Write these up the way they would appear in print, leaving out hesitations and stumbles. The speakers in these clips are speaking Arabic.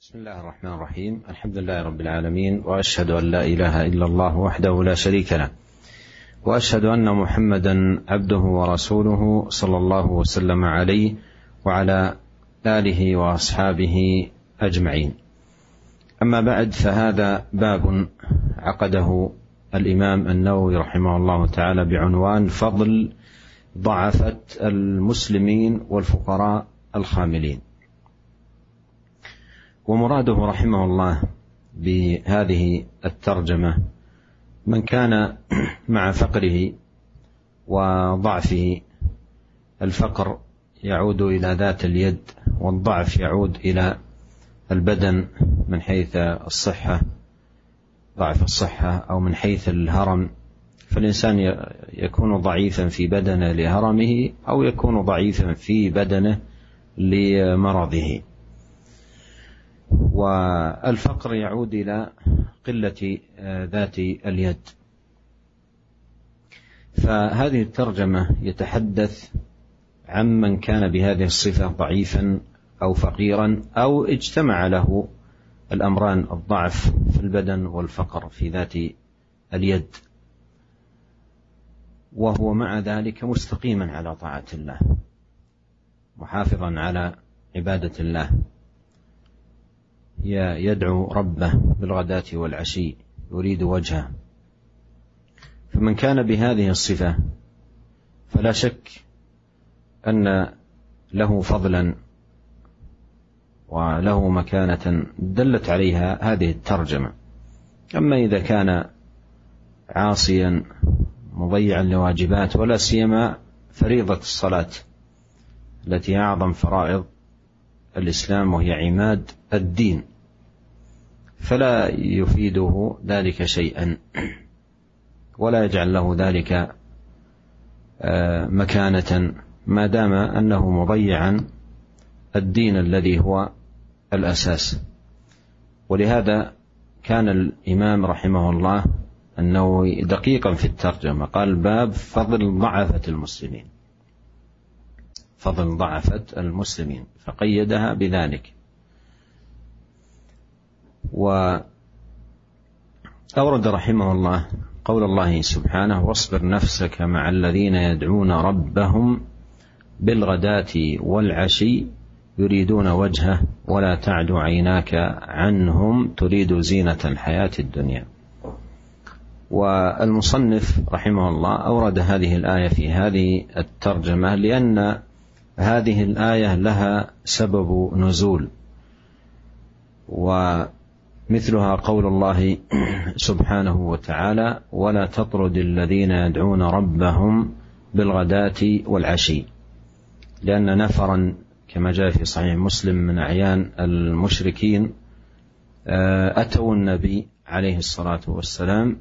بسم الله الرحمن الرحيم. الحمد لله رب العالمين، وأشهد أن لا إله إلا الله وحده لا شريك له، وأشهد أن محمدا عبده ورسوله صلى الله وسلم عليه وعلى آله وأصحابه أجمعين. أما بعد، فهذا باب عقده الإمام النووي رحمه الله تعالى بعنوان فضل ضعفة المسلمين والفقراء الخاملين. ومراده رحمه الله بهذه الترجمة من كان مع فقره وضعفه. الفقر يعود إلى ذات اليد، والضعف يعود إلى البدن من حيث الصحة، ضعف الصحة، أو من حيث الهرم. فالإنسان يكون ضعيفا في بدنه لهرمه، أو يكون ضعيفا في بدنه لمرضه. والفقر يعود إلى قلة ذات اليد. فهذه الترجمة يتحدث عن من كان بهذه الصفة ضعيفا أو فقيرا، أو اجتمع له الأمران، الضعف في البدن والفقر في ذات اليد، وهو مع ذلك مستقيما على طاعة الله، محافظا على عبادة الله، يدعو ربه بالغداة والعشي يريد وجهه. فمن كان بهذه الصفة فلا شك أن له فضلا وله مكانة دلت عليها هذه الترجمة. أما إذا كان عاصيا مضيعا لواجبات، ولا سيما فريضة الصلاة التي أعظم فرائض الإسلام وهي عماد الدين، فلا يفيده ذلك شيئا، ولا يجعل له ذلك مكانة، ما دام أنه مضيعا الدين الذي هو الأساس. ولهذا كان الإمام رحمه الله النووي دقيقا في الترجمة، قال باب فضل ضعفة المسلمين، فضل ضعفة المسلمين، فقيدها بذلك. وأورد رحمه الله قول الله سبحانه: واصبر نفسك مع الذين يدعون ربهم بالغداة والعشي يريدون وجهه ولا تعد عيناك عنهم تريد زينة الحياة الدنيا. والمصنف رحمه الله أورد هذه الآية في هذه الترجمة لأن هذه الآية لها سبب نزول، ومثلها قول الله سبحانه وتعالى: ولا تطرد الذين يدعون ربهم بالغداة والعشي، لأن نفرا كما جاء في صحيح مسلم من أعيان المشركين أتوا النبي عليه الصلاة والسلام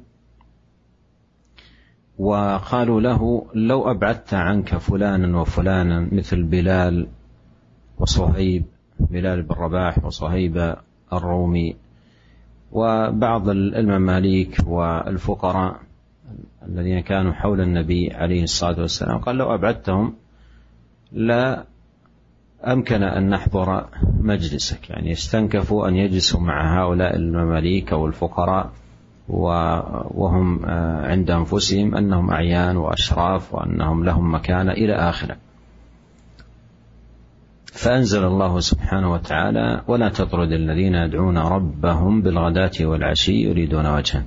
وقالوا له: لو أبعدت عنك فلانا وفلانا مثل بلال وصهيب، بلال بن رباح وصهيب الرومي وبعض المماليك والفقراء الذين كانوا حول النبي عليه الصلاة والسلام، قال: لو أبعدتهم لا أمكن أن نحضر مجلسك. يعني يستنكفوا أن يجلسوا مع هؤلاء المماليك والفقراء وهم عند أنفسهم أنهم أعيان وأشراف وأنهم لهم مكانة إلى آخره. فأنزل الله سبحانه وتعالى: ولا تطرد الذين يدعون ربهم بالغداة والعشي يريدون وجهه،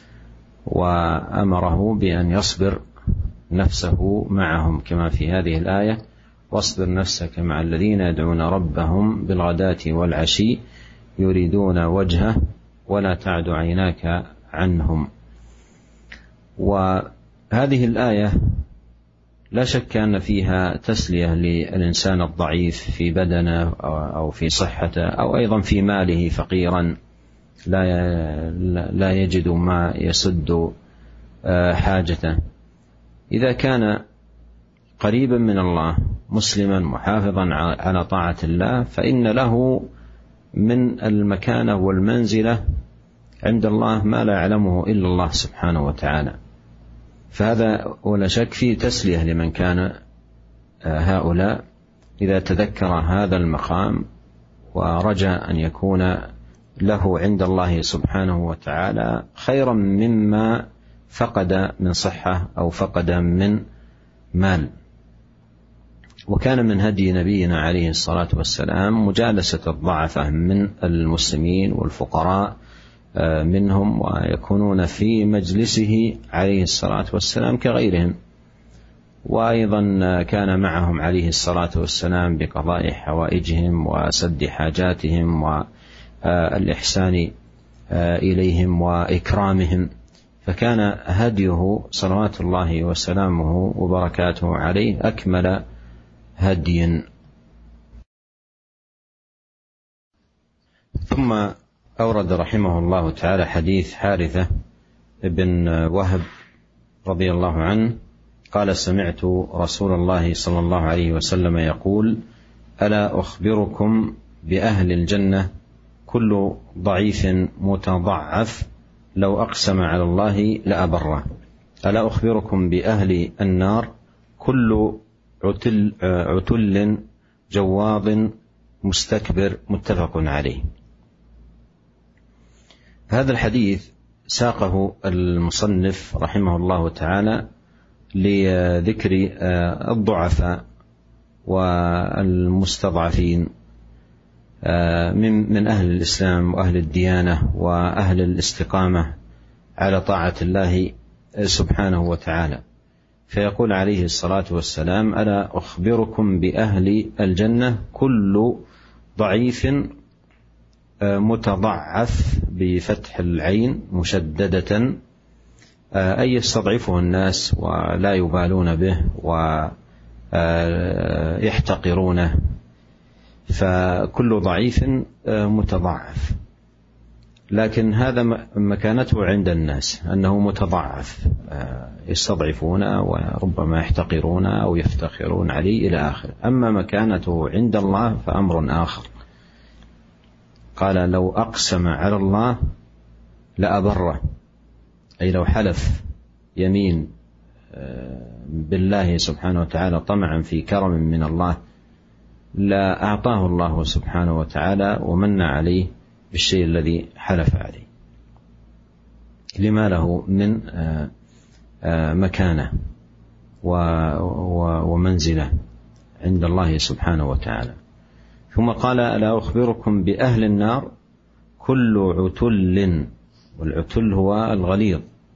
وأمره بأن يصبر نفسه معهم كما في هذه الآية: واصبر نفسك مع الذين يدعون ربهم بالغداة والعشي يريدون وجهه ولا تعد عيناك عنهم. وهذه الآية لا شك أن فيها تسلية للإنسان الضعيف في بدنه أو في صحته، أو أيضا في ماله، فقيرا لا يجد ما يسد حاجته. إذا كان قريبا من الله مسلما محافظا على طاعة الله، فإن له من المكانة والمنزلة عند الله ما لا يعلمه إلا الله سبحانه وتعالى. فهذا ولا شك فيه تسلية لمن كان هؤلاء إذا تذكر هذا المقام ورجى أن يكون له عند الله سبحانه وتعالى خيرا مما فقد من صحة أو فقد من مال. وكان من هدي نبينا عليه الصلاة والسلام مجالسة الضعفاء من المسلمين والفقراء منهم، ويكونون في مجلسه عليه الصلاة والسلام كغيرهم. وأيضا كان معهم عليه الصلاة والسلام بقضاء حوائجهم وسد حاجاتهم والإحسان إليهم وإكرامهم، فكان هديه صلوات الله وسلامه وبركاته عليه أكمل هدي. ثم أورد رحمه الله تعالى حديث حارثة بن وهب رضي الله عنه قال: سمعت رسول الله صلى الله عليه وسلم يقول: ألا أخبركم بأهل الجنة كل ضعيف متضعف لو أقسم على الله لأبره. ألا أخبركم بأهل النار كل عتل جواظ مستكبر. متفق عليه. هذا الحديث ساقه المصنف رحمه الله تعالى لذكر الضعفاء والمستضعفين من أهل الإسلام وأهل الديانة وأهل الاستقامة على طاعة الله سبحانه وتعالى. فيقول عليه الصلاة والسلام: ألا أخبركم بأهل الجنة كل ضعيف متضعف بفتح العين مشددة، أي يستضعفه الناس ولا يبالون به ويحتقرونه، فكل ضعيف متضعف. لكن هذا مكانته عند الناس أنه متضعف، يستضعفونه وربما يحتقرونه أو يفتخرون عليه إلى آخر. أما مكانته عند الله فأمر آخر. قال: لو أقسم على الله لأبره، أي لو حلف يمين بالله سبحانه وتعالى طمعا في كرم من الله لا أعطاه الله سبحانه وتعالى ومن عليه بالشيء الذي حلف عليه، لما له من مكانة ومنزلة عند الله سبحانه وتعالى. ثم قال: ألا أخبركم بأهل النار كل عتل، والعتل هو الغليظ،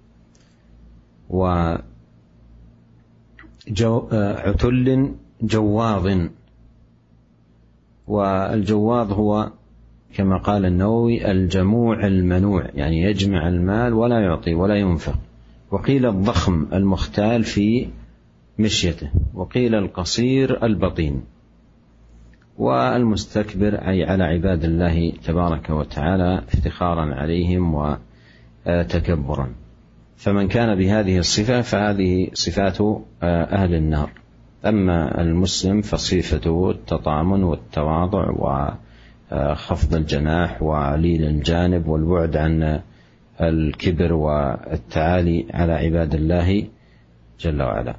وعتل جواظ، والجواظ هو كما قال النووي الجموع المنوع، يعني يجمع المال ولا يعطي ولا ينفق. وقيل الضخم المختال في مشيته، وقيل القصير البطين، والمستكبر أي على عباد الله تبارك وتعالى افتخارا عليهم وتكبرا. فمن كان بهذه الصفة فهذه صفات أهل النار. أما المسلم فصفته التطامن والتواضع وخفض الجناح ولين الجانب والبعد عن الكبر والتعالي على عباد الله جل وعلا.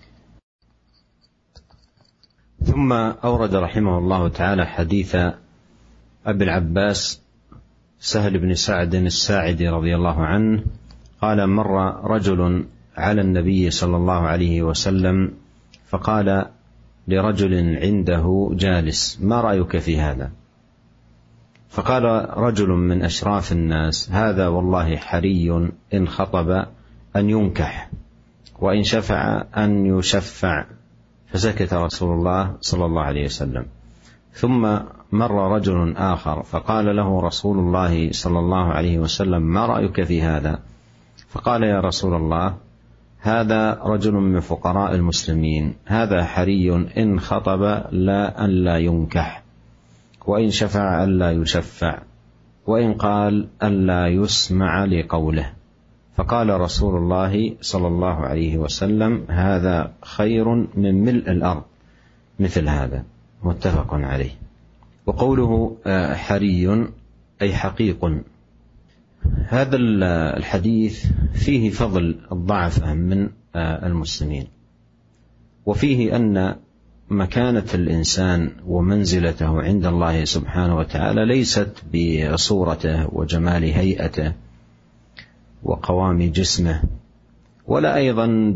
ثم أورد رحمه الله تعالى حديث أبي العباس سهل بن سعد الساعدي رضي الله عنه قال: مر رجل على النبي صلى الله عليه وسلم فقال لرجل عنده جالس: ما رأيك في هذا؟ فقال رجل من أشراف الناس: هذا والله حري إن خطب أن ينكح، وإن شفع أن يشفع. فسكت رسول الله صلى الله عليه وسلم. ثم مر رجل آخر فقال له رسول الله صلى الله عليه وسلم: ما رأيك في هذا؟ فقال: يا رسول الله، هذا رجل من فقراء المسلمين، هذا حري إن خطب لا أن لا ينكح، وإن شفع أن لا يشفع، وإن قال أن لا يسمع لقوله. فقال رسول الله صلى الله عليه وسلم: هذا خير من ملء الأرض مثل هذا. متفق عليه. وقوله حري أي حقيق. هذا الحديث فيه فضل الضعفاء من المسلمين، وفيه أن مكانة الإنسان ومنزلته عند الله سبحانه وتعالى ليست بصورته وجمال هيئته وقوام جسمه، ولا أيضا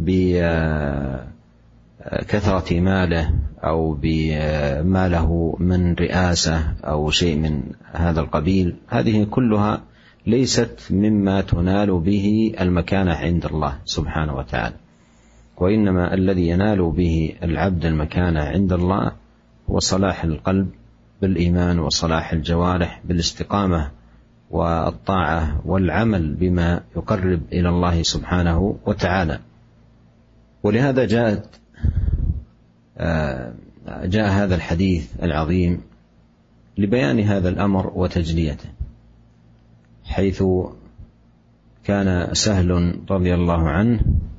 بكثرة ماله أو بما له من رئاسة أو شيء من هذا القبيل. هذه كلها ليست مما تنال به المكانة عند الله سبحانه وتعالى، وإنما الذي ينال به العبد المكانة عند الله هو صلاح القلب بالإيمان وصلاح الجوارح بالاستقامة والطاعة والعمل بما يقرب إلى الله سبحانه وتعالى. ولهذا جاء هذا الحديث العظيم لبيان هذا الأمر وتجليته، حيث كان سهل رضي الله عنه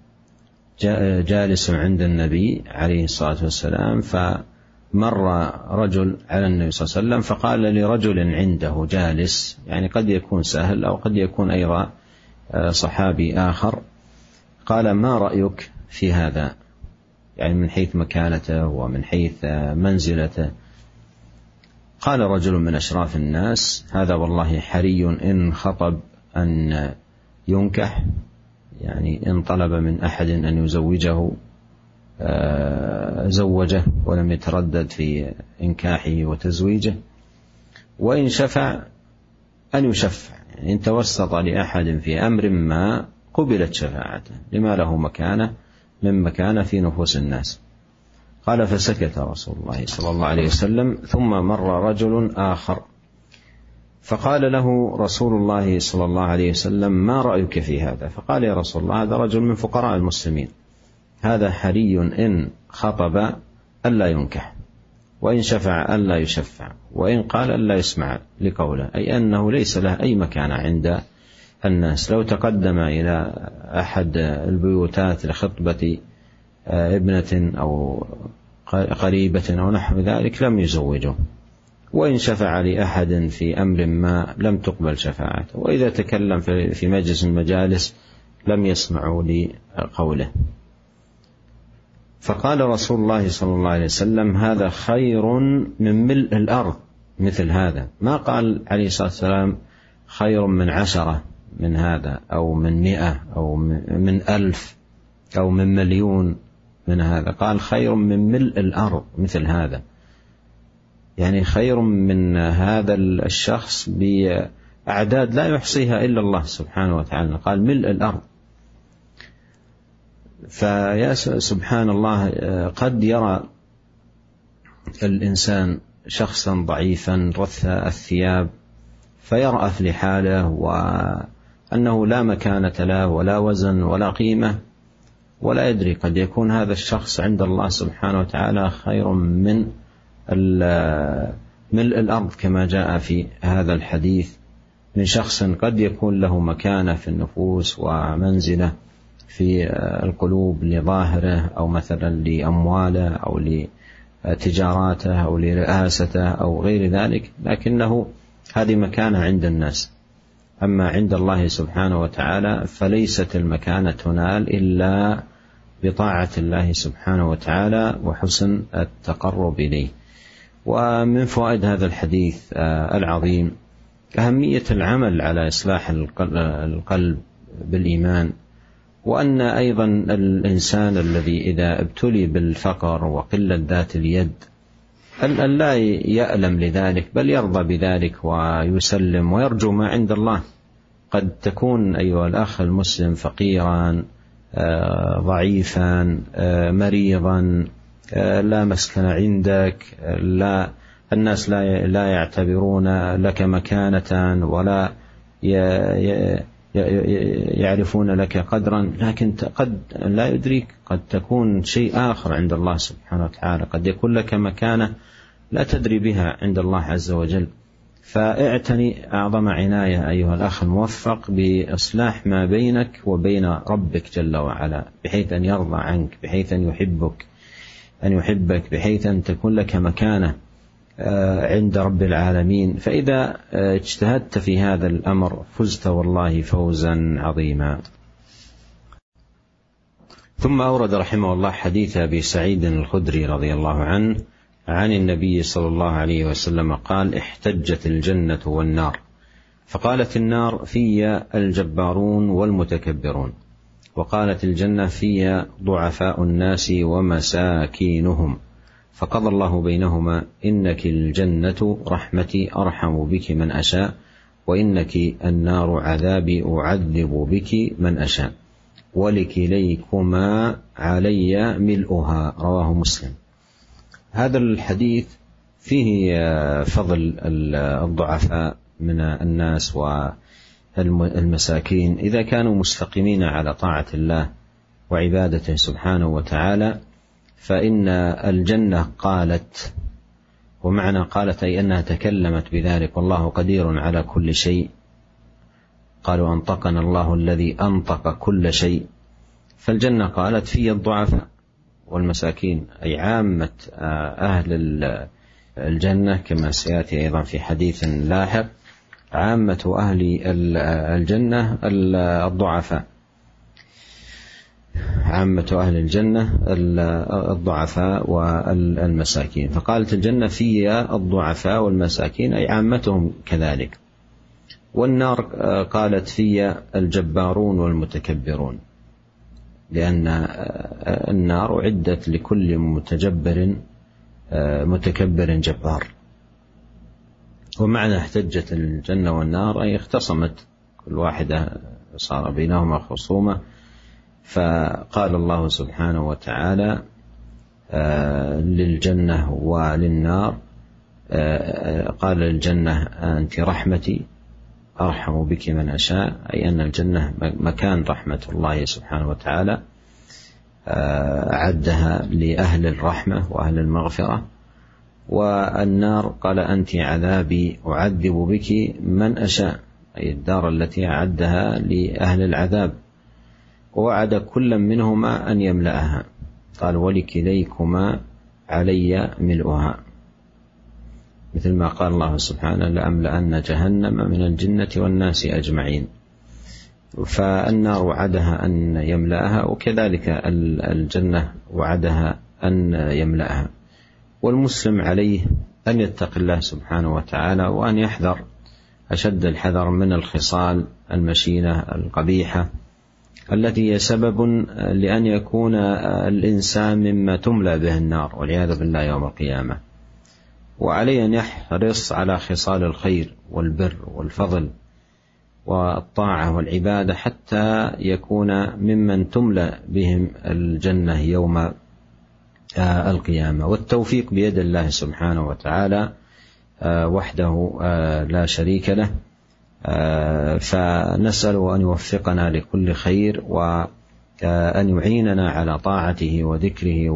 جالس عند النبي عليه الصلاة والسلام، فمر رجل على النبي صلى الله عليه وسلم فقال لرجل عنده جالس، يعني قد يكون سهل أو قد يكون أيضا صحابي آخر، قال: ما رأيك في هذا؟ يعني من حيث مكانته ومن حيث منزلته. قال رجل من أشراف الناس: هذا والله حري إن خطب أن ينكح، يعني إن طلب من أحد أن يزوجه زوجه ولم يتردد في إنكاحه وتزويجه، وإن شفع أن يشفع، يعني إن توسط لأحد في أمر ما قبلت شفاعته لما له مكانة من مكانة في نفوس الناس. قال: فسكت رسول الله صلى الله عليه وسلم، ثم مر رجل آخر فقال له رسول الله صلى الله عليه وسلم: ما رأيك في هذا؟ فقال: يا رسول الله، هذا رجل من فقراء المسلمين، هذا حري إن خطب ألا ينكح، وإن شفع ألا يشفع، وإن قال ألا يسمع لقوله، أي أنه ليس له أي مكانة عند الناس. لو تقدم إلى أحد البيوتات لخطبة ابنة أو قريبة أو نحو ذلك لم يزوجه، وإن شفع لأحد في أمر ما لم تقبل شفاعته، وإذا تكلم في مجلس المجالس لم يسمعوا لقوله. فقال رسول الله صلى الله عليه وسلم: هذا خير من ملء الأرض مثل هذا. ما قال عليه الصلاة والسلام خير من 10 من هذا أو من 100 أو من 1000 أو من 1,000,000 من هذا، قال خير من ملء الأرض مثل هذا، يعني خير من هذا الشخص بأعداد لا يحصيها إلا الله سبحانه وتعالى، قال ملء الأرض. فيا سبحان الله، قد يرى الإنسان شخصا ضعيفا رث الثياب فيرأف لحاله وأنه لا مكانة له ولا وزن ولا قيمة، ولا يدري قد يكون هذا الشخص عند الله سبحانه وتعالى خير من ملء الأرض، كما جاء في هذا الحديث، من شخص قد يكون له مكانة في النفوس ومنزلة في القلوب لظاهره أو مثلا لأمواله أو لتجاراته أو لرئاسته أو غير ذلك، لكنه هذه مكانة عند الناس. أما عند الله سبحانه وتعالى فليست المكانة تنال إلا بطاعة الله سبحانه وتعالى وحسن التقرب إليه. ومن فوائد هذا الحديث العظيم أهمية العمل على إصلاح القلب بالإيمان، وأن أيضا الإنسان الذي إذا ابتلي بالفقر وقلة ذات اليد أن لا يألم لذلك، بل يرضى بذلك ويسلم ويرجو ما عند الله. قد تكون أيها الأخ المسلم فقيرا ضعيفا مريضا، لا مسكن عندك، لا الناس لا يعتبرون لك مكانة ولا يعرفون لك قدرا، لكن قد لا يدريك، قد تكون شيء آخر عند الله سبحانه وتعالى، قد يكون لك مكانة لا تدري بها عند الله عز وجل. فاعتني أعظم عناية أيها الأخ الموفق بإصلاح ما بينك وبين ربك جل وعلا، بحيث أن يرضى عنك، بحيث أن يحبك، بحيث أن تكون لك مكانة عند رب العالمين. فإذا اجتهدت في هذا الأمر فزت والله فوزا عظيما. ثم أورد رحمه الله حديث أبي سعيد الخدري رضي الله عنه عن النبي صلى الله عليه وسلم قال: احتجت الجنة والنار، فقالت النار: في الجبارون والمتكبرون، وقالت الجنة: في ضعفاء الناس ومساكينهم، فقضى الله بينهما: إنك الجنة رحمتي أرحم بك من أشاء، وإنك النار عذابي أعذب بك من أشاء، ولكليكما علي ملؤها. رواه مسلم. هذا الحديث فيه فضل الضعفاء من الناس والمساكين إذا كانوا مستقيمين على طاعة الله وعبادته سبحانه وتعالى، فإن الجنة قالت، ومعنى قالت أي أنها تكلمت بذلك، والله قدير على كل شيء. قالوا: أنطقنا الله الذي أنطق كل شيء. فالجنة قالت: في الضعفاء والمساكين، أي عامة أهل الجنة، كما سيأتي أيضا في حديث لاحق، عامة أهل الجنة الضعفاء، عامة أهل الجنة الضعفاء والمساكين. فقالت الجنة: في الضعفاء والمساكين، أي عامتهم كذلك. والنار قالت: في الجبارون والمتكبرون، لأن النار أعدت لكل متكبر جبار. ومعنى احتجت الجنة والنار أي اختصمت، كل واحدة صار بينهما خصومة، فقال الله سبحانه وتعالى للجنة وللنار، قال للجنة: أنت رحمتي أرحم بك من أشاء، أي أن الجنة مكان رحمة الله سبحانه وتعالى، أعدها لأهل الرحمة وأهل المغفرة. والنار قال: أنت عذابي أعذب بك من أشاء، أي الدار التي أعدها لأهل العذاب، ووعد كل منهما أن يملأها. قال: ولكليكما علي ملؤها، مثل ما قال الله سبحانه: لأملأن جهنم من الجنة والناس أجمعين. فالنار وعدها أن يملأها، وكذلك الجنة وعدها أن يملأها. والمسلم عليه أن يتقي الله سبحانه وتعالى، وأن يحذر أشد الحذر من الخصال المشينة القبيحة التي هي سبب لأن يكون الإنسان مما تملأ به النار والعياذ بالله يوم القيامة. وعليه أن يحرص على خصال الخير والبر والفضل والطاعة والعبادة، حتى يكون ممن تملأ بهم الجنة يوم القيامة. والتوفيق بيد الله سبحانه وتعالى وحده لا شريك له، فنسأل أن يوفقنا لكل خير، وأن يعيننا على طاعته وذكره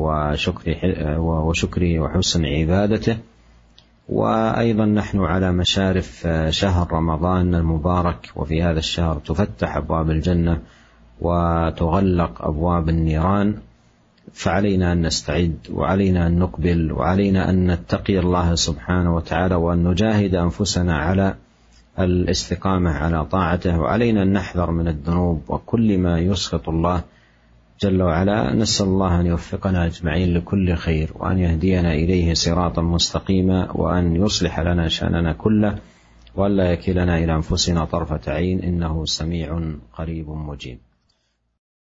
وشكره وحسن عبادته. وأيضا نحن على مشارف شهر رمضان المبارك، وفي هذا الشهر تفتح أبواب الجنة وتغلق أبواب النيران، فعلينا أن نستعد، وعلينا أن نقبل، وعلينا أن نتقي الله سبحانه وتعالى، وأن نجاهد أنفسنا على الاستقامة على طاعته، وعلينا أن نحذر من الذنوب وكل ما يسخط الله جل وعلا. نسأل الله أن يوفقنا أجمعين لكل خير، وأن يهدينا إليه صراطا مستقيما، وأن يصلح لنا شأننا كله، وأن لا يكلنا إلى أنفسنا طرفة عين، إنه سميع قريب مجيب.